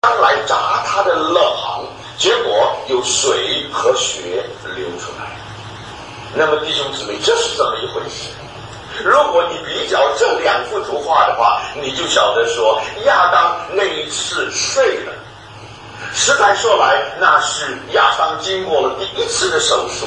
来砸他的肋旁，结果有水和血流出来。那么弟兄姊妹，这是怎么一回事？如果你比较这两幅图画的话，你就晓得说亚当那一次睡了。实在说来，那是亚当经过了第一次的手术，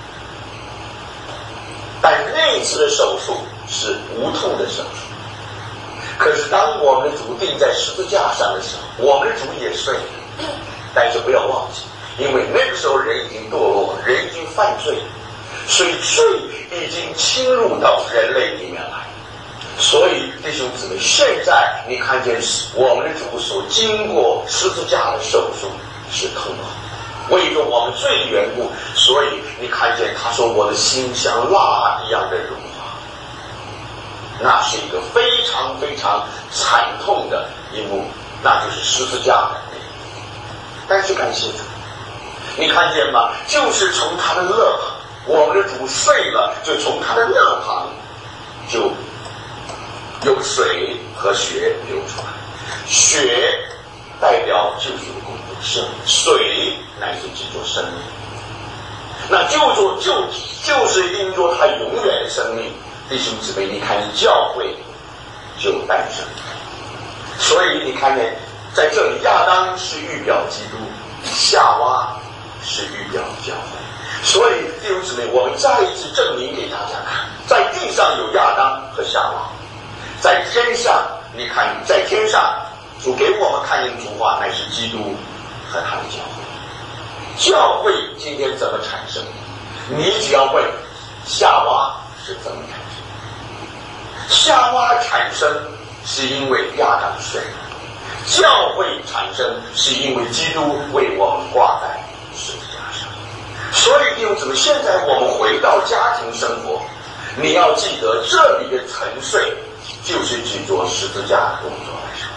但那一次的手术是无痛的手术。可是当我们的主钉在十字架上的时候，我们的主也睡了。但是不要忘记，因为那个时候人已经堕落了，人已经犯罪了，所以罪已经侵入到人类里面来。所以弟兄姊妹，现在你看见我们的主所经过十字架的手术是痛苦，为着我们罪的缘故，所以你看见他说我的心像蜡一样的融化，那是一个非常非常惨痛的一幕，那就是十字架的那一幕。但是感谢主，你看见吗？就是从他的肋旁，我们的主睡了，就从他的肋旁就有水和血流出来。血代表救赎的工作，是水乃是记作生命。那就是因着他永远的生命，弟兄姊妹，你看教会就诞生。所以你看见在这里，亚当是预表基督，夏娃是预表教会。所以弟兄姊妹，我们再一次证明给大家看，在地上有亚当和夏娃，在天上，你看在天上主给我们看见主话乃是基督和他的教会。教会今天怎么产生？你只要问夏娃是怎么产生？夏娃产生是因为亚当睡了，教会产生是因为基督为我们挂在十字架上。所以弟兄姊妹，现在我们回到家庭生活，你要记得这里的沉睡就是指着十字架的工作来说。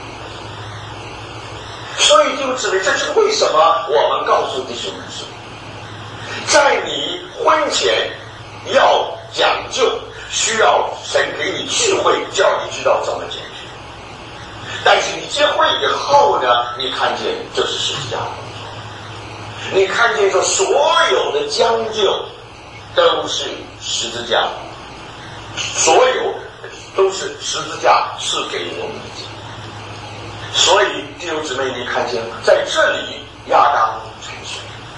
所以弟兄姊妹，这是为什么我们告诉弟兄们说，在你婚前要讲究，需要神给你智慧，叫你知道怎么解决。但是你结婚以后呢，你看见这是十字架的工作，你看见说所有的将就都是十字架，所有都是十字架赐给我们的。所以弟兄姊妹，你看见吗？在这里亚当沉睡，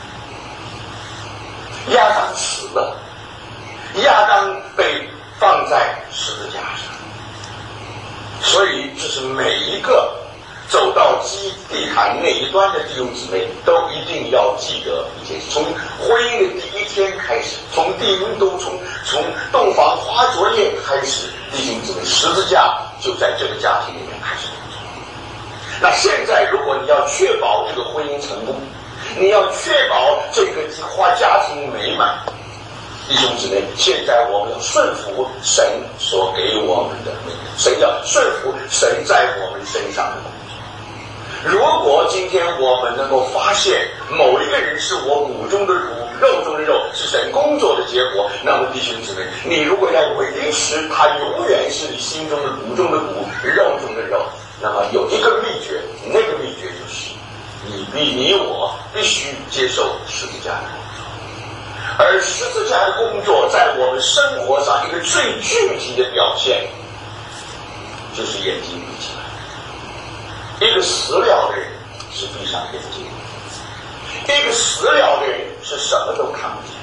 亚当死了，亚当被放在十字架上。所以这是每一个走到基地坛那一端的弟兄姊妹都一定要记得一件事，从婚姻的第一天开始，从地运都从洞房花烛夜开始，弟兄姊妹，十字架就在这个家庭里面开始工作。那现在如果你要确保这个婚姻成功，你要确保这个家庭美满，弟兄姊妹，现在我们要顺服神所给我们的命令，神要顺服神在我们身上的工作。如果今天我们能够发现某一个人是我骨中的骨，肉中的肉，是神工作的结果，那么弟兄姊妹，你如果要维持他永远是你心中的骨中的骨，肉中的肉，那么有一个秘诀，那个秘诀就是你我必须接受十字架的工作。而十字架的工作在我们生活上一个最具体的表现，就是眼睛闭起来。一个死了的人是闭上眼睛，一个死了的人是什么都看不见。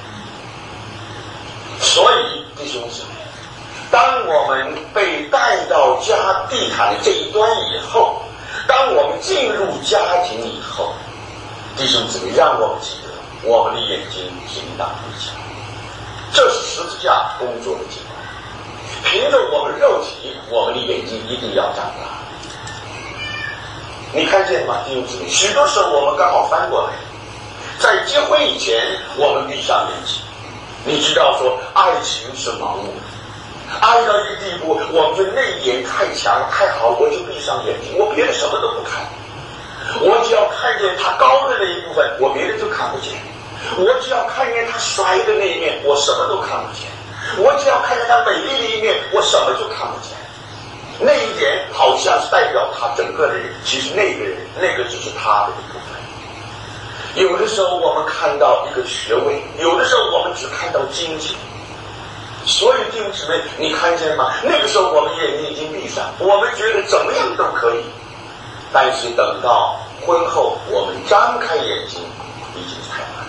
所以弟兄姊妹，当我们被带到地坛的这一端以后，当我们进入家庭以后，弟兄姊妹，让我们记得我们的眼睛是应当闭起来，这是十字架工作的结果。凭着我们肉体，我们的眼睛一定要长大。你看见吗，弟兄姊妹？许多时候我们刚好翻过来，在结婚以前我们闭上眼睛。你知道说爱情是盲目的，爱到一个地步，我们觉得那一点太强太好，我就闭上眼睛，我别的什么都不看，我只要看见他高的那一部分，我别的就看不见。我只要看见他衰的那一面，我什么都看不见。我只要看见他美丽的一面，我什么就看不见。 那一点好像是代表他整个的人，其实那个人那个只是他的一部分。有的时候我们看到一个学位，有的时候我们只看到金钱。所以弟兄姊妹，你看见吗？那个时候我们眼睛已经闭上，我们觉得怎么样都可以，但是等到婚后，我们张开眼睛，已经太晚了。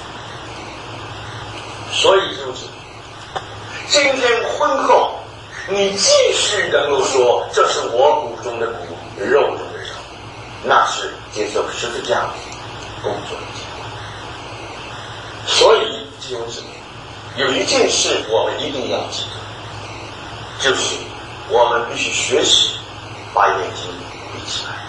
所以弟兄姊妹，今天婚后，你继续能够说这是我骨中的骨，肉中的肉，那是接受十字架工作的结果。所以弟兄姊妹，有一件事我们一定要记得，就是我们必须学习把眼睛闭起来。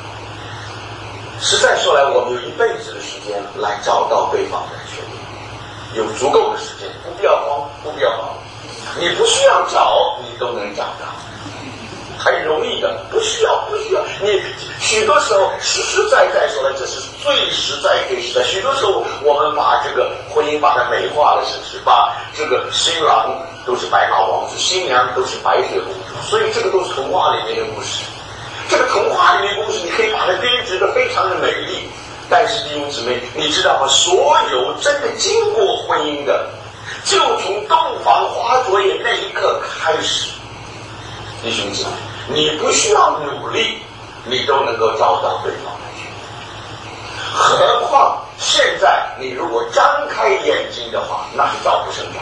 实在说来，我们有一辈子的时间来找到对方的缺点，有足够的时间，不必要慌，不必要忙，你不需要找，你都能找到，很容易的，不需要。你许多时候实实在在说来，这是最实在最实在。许多时候我们把这个婚姻把它美化了，是不是？把这个新郎都是白马王子，新娘都是白雪公主，所以这个都是童话里面的故事。这个童话里面的故事，你可以把它编织得非常的美丽。但是弟兄姊妹，你知道吗？所有真的经过婚姻的，就从洞房花烛夜那一刻开始，弟兄姊妹，你不需要努力，你都能够找到对方的缺点。何况现在你如果张开眼睛的话，那是找不胜找。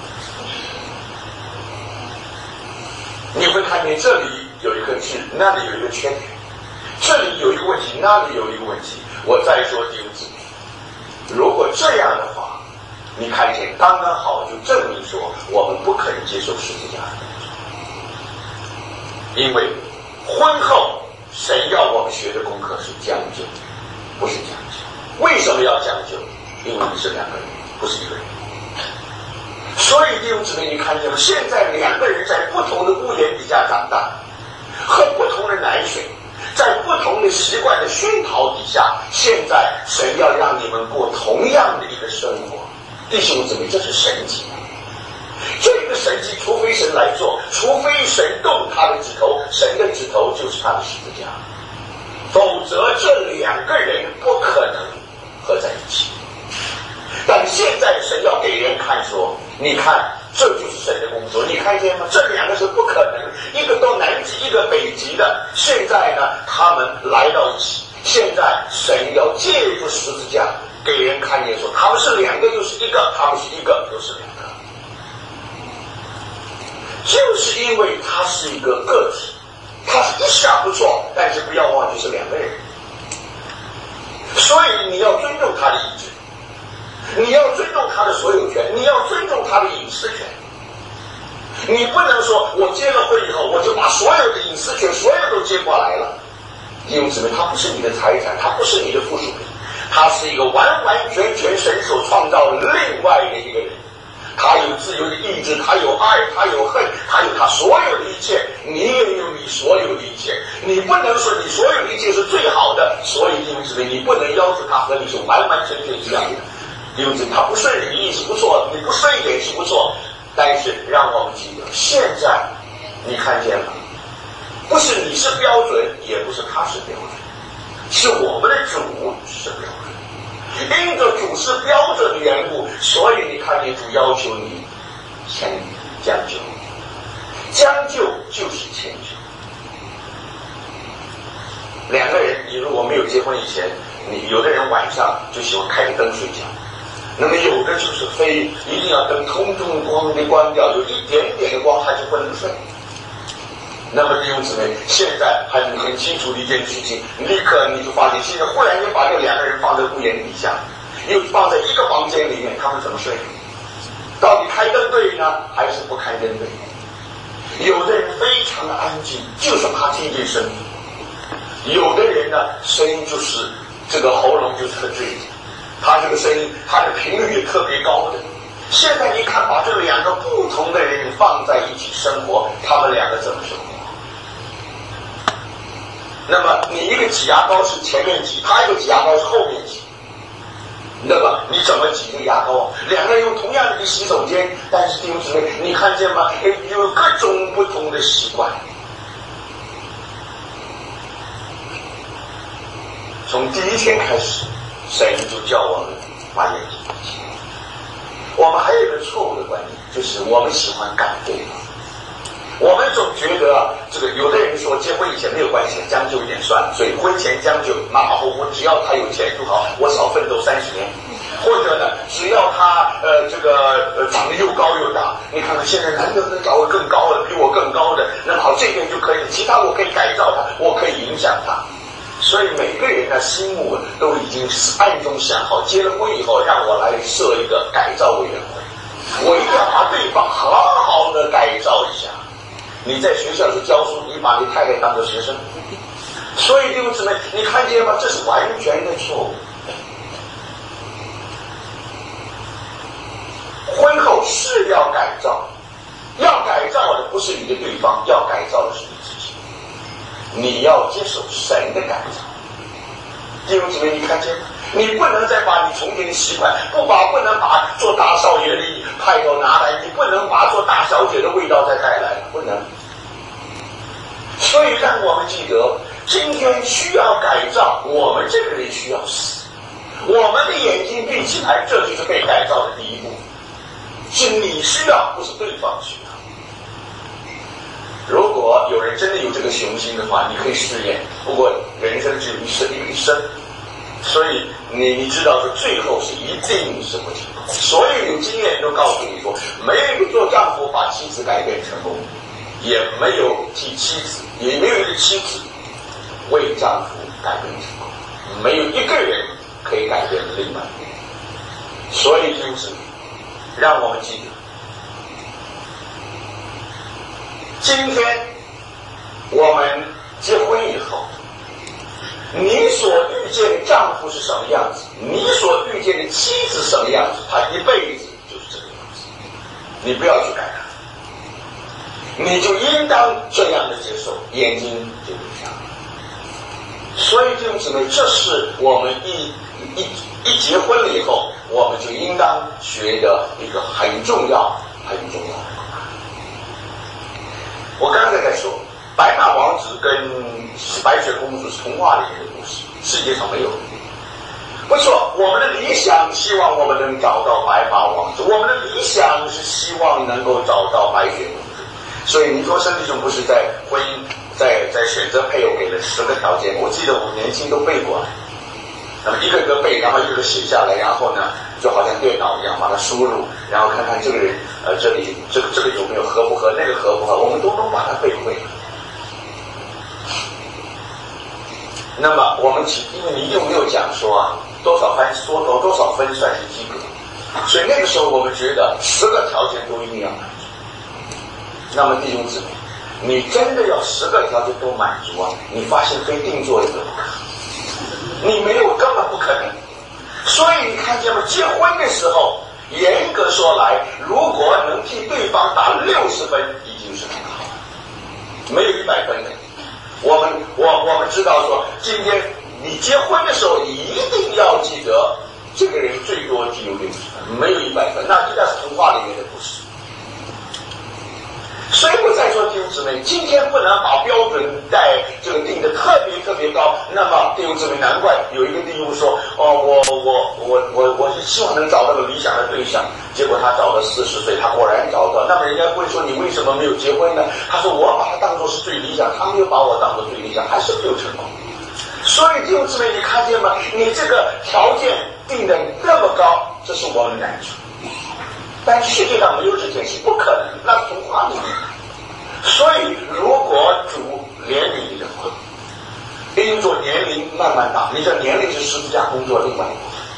你会看见这里有一个痣，那里有一个缺点，这里有一个问题，那里有一个问题。我再说弟兄姊妹，如果这样的话，你看见刚刚好就证明说我们不可能接受十字架的工作，因为婚后神要我们学的功课是将就，不是将就。为什么要将就？因为你是两个人，不是一个人。所以弟兄姊妹，你看见吗？现在两个人在不同的屋檐底下长大，喝不同的奶水，在不同的习惯的熏陶底下，现在神要让你们过同样的一个生活。弟兄姊妹，这是神迹。这个神迹除非神来做，除非神动他的指头，神的指头就是他的十字架，否则这两个人不可能合在一起。但现在神要给人看说，你看这就是神的工作，你看见吗？这两个是不可能，一个到南极，一个北极的，现在呢他们来到一起。现在神要借助十字架给人看见说，他们是两个又是一个，他们是一个又是两个，就是因为他是一个个体，他是一下不错，但是不要忘记是两个人，所以你要尊重他的意志，你要尊重他的所有权，你要尊重他的隐私权。你不能说我结了婚以后，我就把所有的隐私权所有都接过来了。弟兄姊妹，他不是你的财产，他不是你的附属品，他是一个完完全全神所创造的另外的一个人。他有自由的意志，他有爱，他有恨，他有他所有的一切，你也有你所有的一切。你不能说你所有的一切是最好的，所以弟兄姊妹，你不能要求他和你是完完全全一样的。弟兄姊妹，他不顺你意是不错，你不顺眼是不错，但是让我们记得，现在你看见了，不是你是标准，也不是他是标准，是我们的主是标准。因着主是标准的缘故，所以你看见主要求你将就，将就就是迁就。两个人，你如果没有结婚以前，你有的人晚上就喜欢开着灯睡觉，那么有的就是非一定要灯通通光的关掉，有一点点的光他就不能睡。那么弟兄姊妹，现在很清楚的一件事情，立刻你就发现，现在忽然间把这两个人放在屋檐底下，又放在一个房间里面，他们怎么睡？到底开灯对呢，还是不开灯对？有的人非常的安静，就是怕听见声音；有的人呢，声音就是这个喉咙就是特坠，他这个声音，他的频率也特别高的。现在你看，把这两个不同的人放在一起生活，他们两个怎么生活？那么你一个挤牙膏是前面挤，他一个挤牙膏是后面挤，那么你怎么挤这个牙膏啊？两个人用同样的一个洗手间，但是弟兄姊妹，你看见吗？有各种不同的习惯， 从第一天开始，神就叫我们把眼睛闭起来。我们还有一个错误的观念，就是我们喜欢赶对方。我们总觉得这个，有的人说结婚以前没有关系，将就一点算了，所以婚前将就，马马虎虎，只要他有钱就好，我少奋斗30年。或者呢，只要他长得又高又大，你看看现在男的能找个更高的，比我更高的，那么好这点就可以，其他我可以改造他，我可以影响他。所以每个人的心目都已经暗中想好，结了婚以后让我来设一个改造委员会，我一定要把对方好好的改造一下。你在学校里教书，你把你太太当作学生，所以弟兄姊妹，你看见吗？这是完全的错误。婚后是要改造，要改造的不是你的对方，要改造的是你自己。你要接受神的改造。弟兄姊妹，你看见吗？你不能再把你从前的习惯，不能把做大少爷的派头拿来，你不能把做大小姐的味道再带来，不能。所以让我们记得，今天需要改造，我们这个人需要死。我们的眼睛闭起来，这就是被改造的第一步。是你需要，不是对方需要。如果有人真的有这个雄心的话，你可以试验。不过人生只有一生，所以你知道说最后是一定是不成功。所有有经验都告诉你说，没有一个做丈夫把妻子改变成功，也没有也没有一个妻子为丈夫改变成功，没有一个人可以改变另外一个人。所以就是让我们记得，今天我们结婚以后，你所遇见的丈夫是什么样子，你所遇见的妻子什么样子，他一辈子就是这个样子，你不要去改他，你就应当这样的接受，眼睛就闭上。所以弟兄姊妹，这是我们一结婚了以后，我们就应当学的一个很重要的功课。我刚才在说，白马王子跟白雪公主是童话里面的故事，世界上没有。不错，我们的理想希望我们能找到白马王子，我们的理想是希望能够找到白雪公主。所以尼托生弟兄不是在婚姻在选择配偶给了10个条件，我记得我年轻都背过来。那么一个个背，然后一个个写下来，然后呢，就好像电脑一样把它输入，然后看看这个人这里这个有没有合不合，那个合不合，我们都能把它背会。那么我们因为你有没有讲说啊，多少分算是及格，所以那个时候我们觉得10个条件都一定要满足。那么弟兄姊妹，你真的要10个条件都满足啊，你发现非定做一个不可。你没有，根本不可能。所以你看见吗？结婚的时候，严格说来，如果能替对方打60分，已经是很好了，没有100分的。我们知道说，今天你结婚的时候一定要记得，这个人最多只有60分，没有100分，那应该是童话里面的故事。所以我再说弟兄姊妹，今天不能把标准在这个定的特别高。那么弟兄姊妹，难怪有一个弟兄说，我是希望能找到个理想的对象，结果他找了40岁，他果然找到。那么人家会说，你为什么没有结婚呢？他说我把他当作是最理想，他没有把我当作最理想，还是没有成功。所以弟兄姊妹，你看见吗？你这个条件定的那么高，这是我们的难处。但世界上没有这件事，不可能，那是童话里面。所以如果主怜悯你的话，因着年龄慢慢大，你的年龄是十字架工作另外一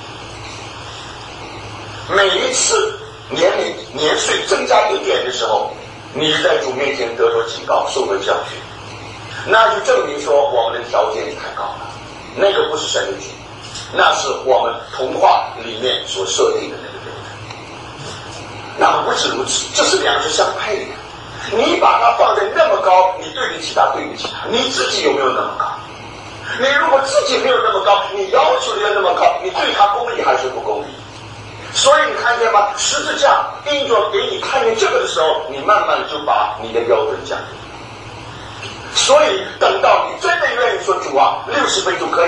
部分。每一次年岁增加1点的时候，你是在主面前得着警告，受了教训，那就证明说我们的条件太高了，那个不是神的旨，那是我们童话里面所设定的那个标准。那么不止如此，这是两者相配的。你把它放在那么高，你对得起他，对不起他。你自己有没有那么高？你如果自己没有那么高，你要求的那么高，你对他公义还是不公义？所以你看见吗？十字架因着给你看见这个的时候，你慢慢就把你的标准降低。所以等到你真的愿意说主啊，60分就可以。